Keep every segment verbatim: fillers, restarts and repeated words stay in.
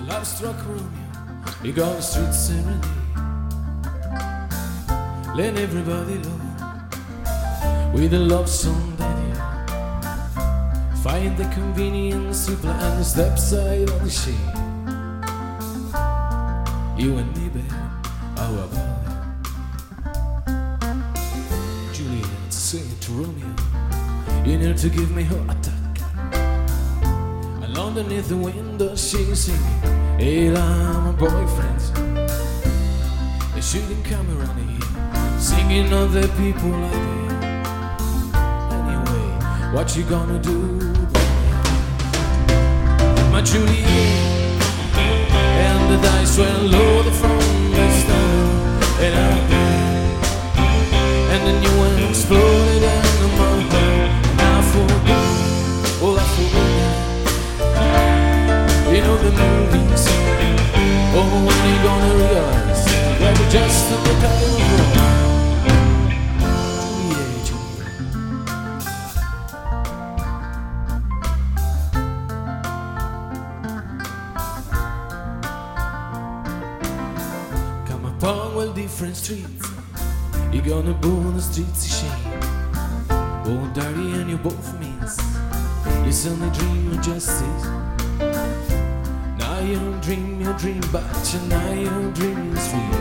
love struck Romeo, he got a street serenade, let everybody know with a love song that you find the convenience, simple and the step side of the shade. You and me, babe, how about it? Juliet saying to Romeo, you need to give me her attack. And underneath the window she's singing, hey, I'm a boyfriend. They shooting camera on here, singing other people like me. Anyway, what you gonna do, my Juliet? And the dice went low, the front was down, and I and the new one exploded into my heart. And I forgot, oh I forgot, you know the movies. Oh, when you gonna realize that we're just in the time of wrong. Juliet, Juliet. Come upon well different streets, you're gonna burn the streets of shame. Oh, dirty and you both means you suddenly dream of justice. Now you don't dream your dream, but you now your dream is real.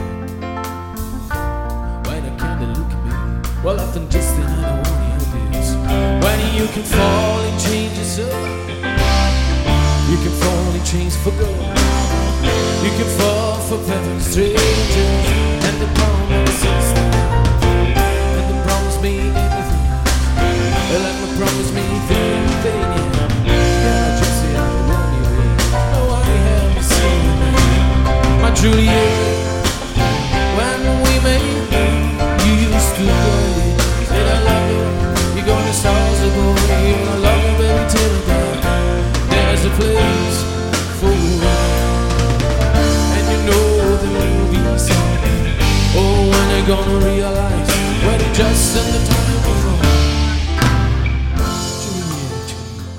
When I kinda look at me, well often just another one of your bills. When you can fall in changes up, you can fall in chains for gold. You can fall for perfect strangers, and the promises and the promise me anything. Like my promise me anything, yeah. Yeah, just say I'm running away. Oh, I have seen my Juliet. When we made you used to play, said I love you, you're gonna stars above me. I love you, baby, till the day. There's a place for you. The movie song. Oh, when they gonna realize when it's just in the time of wrong. Juliet, Juliet.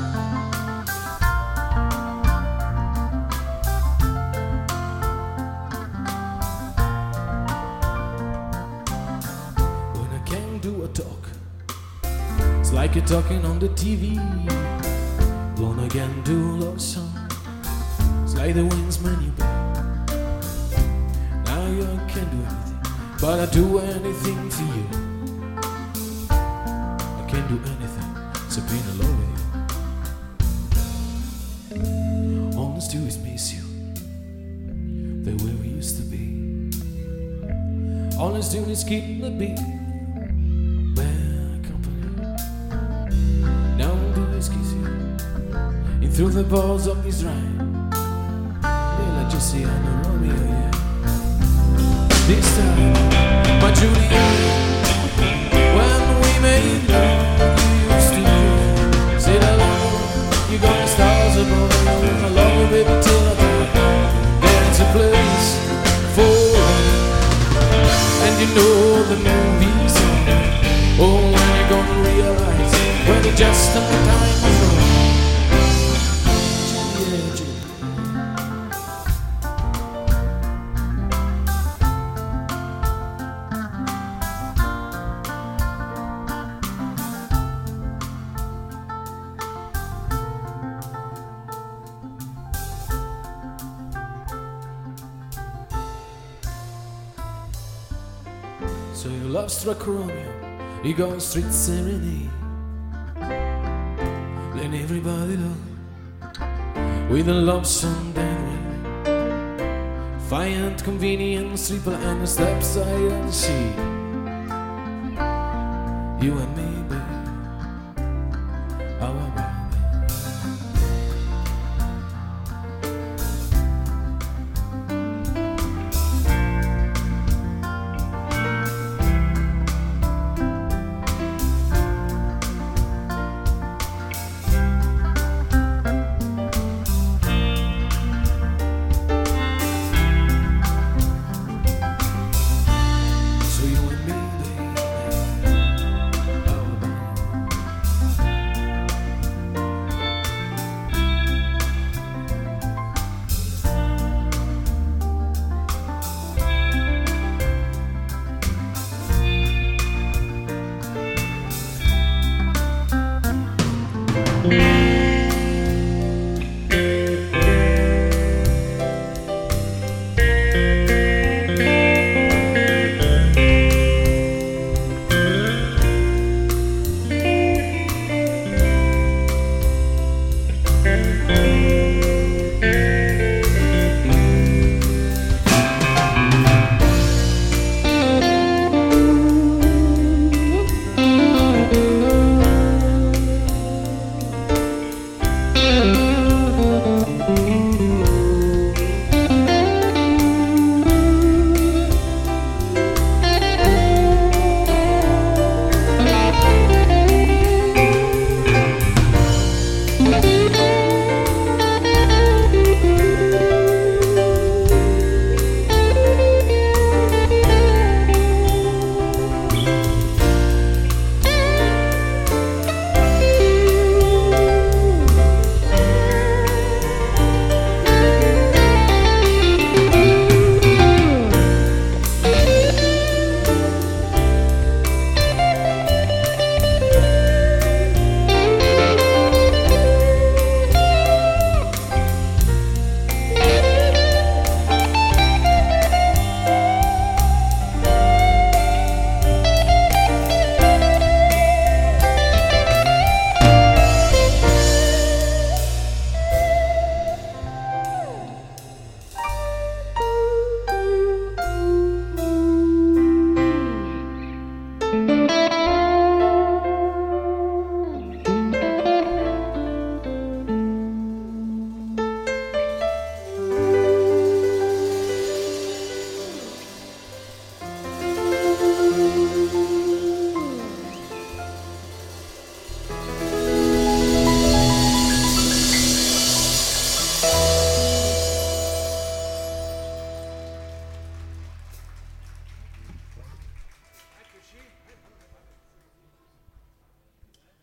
When I can't do a talk, it's like you're talking on the T V. When I can't do a love song, it's like the wind's menu. I can't do anything, but I do anything for you. I can't do anything, so being alone with you. All I do is miss you, the way we used to be. All I do is keep the beat, bad company. Now all I do is kiss you, and through the balls of this rhyme. Yeah, like just say I know Romeo, yeah. This time, my Juliet, when we made love, you used to say I love you, you got the stars above me. I love you, baby, till I die. There's a place for you, and you know the movie song. Oh, when you gonna realize when it's just in the time of wrong. Juliet, Juliet. So your love struck Romeo, you got a street serenade, let everybody know with a love song that way. Find convenience, triple and the step side of the sea. You and me,